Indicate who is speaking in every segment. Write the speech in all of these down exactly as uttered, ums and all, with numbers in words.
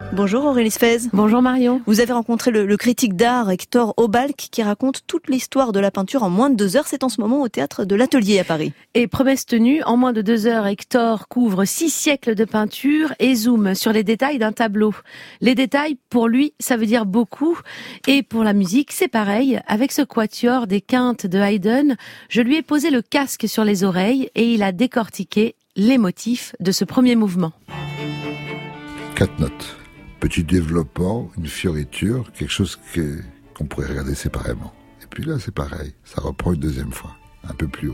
Speaker 1: Bonjour Aurélie Sfez.
Speaker 2: Bonjour Marion.
Speaker 1: Vous avez rencontré le, le critique d'art Hector Aubalque qui raconte toute l'histoire de la peinture en moins de deux heures. C'est en ce moment au théâtre de l'Atelier à Paris.
Speaker 2: Et promesse tenue, en moins de deux heures, Hector couvre six siècles de peinture et zoome sur les détails d'un tableau. Les détails, pour lui, ça veut dire beaucoup. Et pour la musique, c'est pareil. Avec ce quatuor des quintes de Haydn, je lui ai posé le casque sur les oreilles et il a décortiqué les motifs de ce premier mouvement.
Speaker 3: Quatre notes. Petit développement, une fioriture, quelque chose que, qu'on pourrait regarder séparément. Et puis là, c'est pareil. Ça reprend une deuxième fois, un peu plus haut.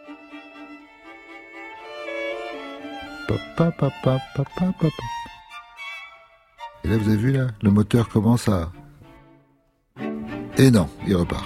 Speaker 3: Papa, papa, papa, papa. Et là, vous avez vu, là, le moteur commence à... Et non, il repart.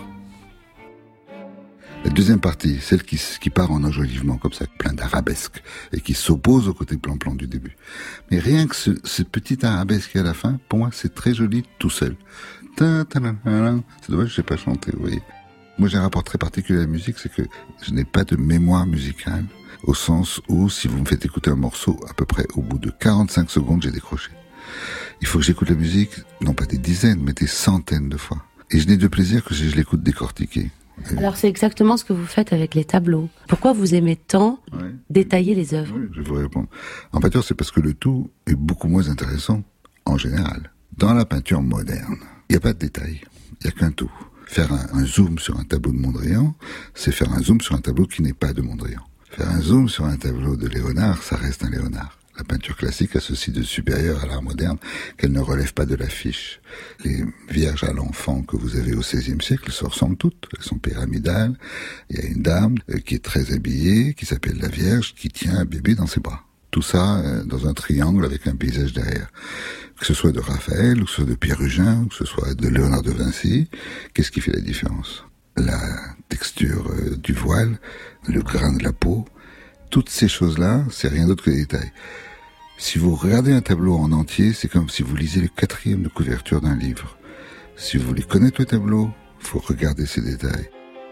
Speaker 3: La deuxième partie, celle qui, qui part en enjolivement comme ça, plein d'arabesques, et qui s'oppose au côté plan-plan du début. Mais rien que ce, ce petit arabesque à la fin, pour moi, c'est très joli tout seul. C'est dommage que je n'ai pas chanté, vous voyez. Moi, j'ai un rapport très particulier à la musique, c'est que je n'ai pas de mémoire musicale, au sens où, si vous me faites écouter un morceau, à peu près au bout de quarante-cinq secondes, j'ai décroché. Il faut que j'écoute la musique, non pas des dizaines, mais des centaines de fois. Et je n'ai de plaisir que si je l'écoute décortiquer.
Speaker 2: Alors c'est exactement ce que vous faites avec les tableaux. Pourquoi vous aimez tant ouais. détailler les œuvres ?
Speaker 3: Oui, je vais vous répondre. En peinture, c'est parce que le tout est beaucoup moins intéressant en général. Dans la peinture moderne, il n'y a pas de détail, il n'y a qu'un tout. Faire un, un zoom sur un tableau de Mondrian, c'est faire un zoom sur un tableau qui n'est pas de Mondrian. Faire un zoom sur un tableau de Léonard, ça reste un Léonard. La peinture classique a ceci de supérieur à l'art moderne qu'elle ne relève pas de l'affiche. Les Vierges à l'enfant que vous avez au seizième siècle se ressemblent toutes. Elles sont pyramidales. Il y a une dame qui est très habillée, qui s'appelle la Vierge, qui tient un bébé dans ses bras. Tout ça dans un triangle avec un paysage derrière. Que ce soit de Raphaël, ou que ce soit de Pérugin, ou que ce soit de Léonard de Vinci, qu'est-ce qui fait la différence ? La texture du voile, le grain de la peau, toutes ces choses-là, c'est rien d'autre que des détails. Si vous regardez un tableau en entier, c'est comme si vous lisez le quatrième de couverture d'un livre. Si vous voulez connaître le tableau, il faut regarder ces détails.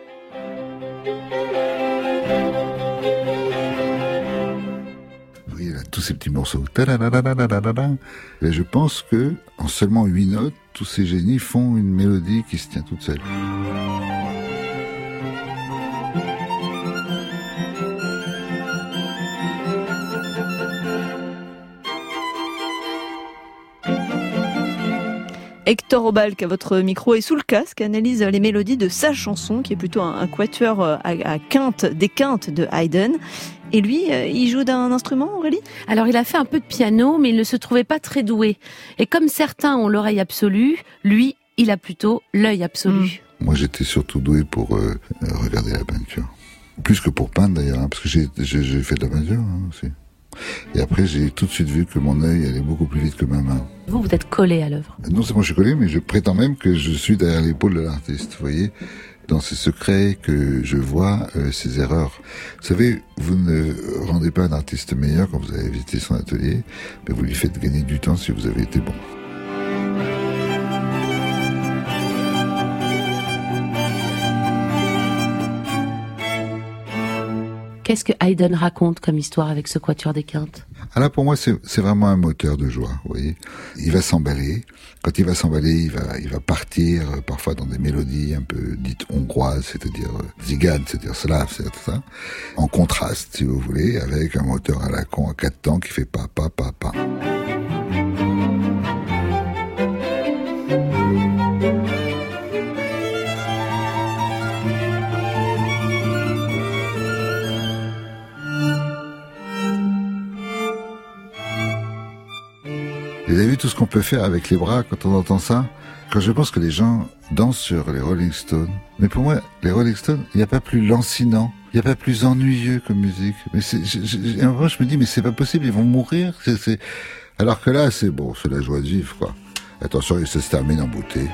Speaker 3: Vous voyez là, tous ces petits morceaux. Et je pense que, en seulement huit notes, tous ces génies font une mélodie qui se tient toute seule.
Speaker 1: Hector Aubalque, votre micro est sous le casque, analyse les mélodies de sa chanson, qui est plutôt un, un quatuor à, à quinte, des quintes de Haydn. Et lui, il joue d'un instrument, Aurélie ?
Speaker 2: Alors, il a fait un peu de piano, mais il ne se trouvait pas très doué. Et comme certains ont l'oreille absolue, lui, il a plutôt l'œil absolu.
Speaker 3: Mmh. Moi, j'étais surtout doué pour euh, regarder la peinture. Plus que pour peindre, d'ailleurs, hein, parce que j'ai, j'ai, j'ai fait de la peinture hein, aussi. Et après, j'ai tout de suite vu que mon œil allait beaucoup plus vite que ma main.
Speaker 2: Vous, vous êtes collé à l'œuvre.
Speaker 3: Non seulement je suis collé, mais je prétends même que je suis derrière l'épaule de l'artiste. Vous voyez, dans ses secrets, que je vois euh, ses erreurs. Vous savez, vous ne rendez pas un artiste meilleur quand vous avez visité son atelier, mais vous lui faites gagner du temps si vous avez été bon.
Speaker 2: Qu'est-ce que Haydn raconte comme histoire avec ce quatuor des quintes ?
Speaker 3: Ah là, pour moi, c'est, c'est vraiment un moteur de joie, vous voyez. Il va s'emballer. Quand il va s'emballer, il va, il va partir, euh, parfois dans des mélodies un peu dites hongroises, c'est-à-dire euh, ziganes, c'est-à-dire slaves, c'est ça. En contraste, si vous voulez, avec un moteur à la con à quatre temps qui fait pa, pa, pa, pa. Vous avez vu tout ce qu'on peut faire avec les bras quand on entend ça ? Quand je pense que les gens dansent sur les Rolling Stones, mais pour moi, les Rolling Stones, il n'y a pas plus lancinant, il n'y a pas plus ennuyeux comme musique. Mais c'est, je, je, je, en vrai, je me dis, mais c'est pas possible, ils vont mourir. C'est, c'est... Alors que là, c'est bon, c'est la joie de vivre, quoi. Attention, ça se termine en beauté.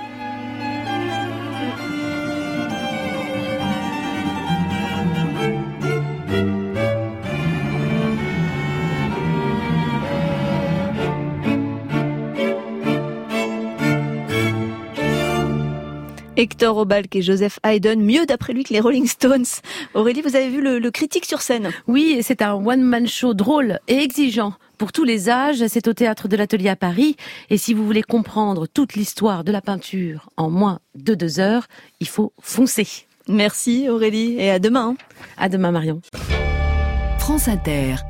Speaker 1: Hector Aubalque et Joseph Haydn, mieux d'après lui que les Rolling Stones. Aurélie, vous avez vu le, le critique sur scène ?
Speaker 2: Oui, c'est un one-man show drôle et exigeant. pour tous les âges. C'est au Théâtre de l'Atelier à Paris. Et si vous voulez comprendre toute l'histoire de la peinture en moins de deux heures, il faut foncer.
Speaker 1: Merci Aurélie et à demain.
Speaker 2: À demain Marion.
Speaker 4: France Inter.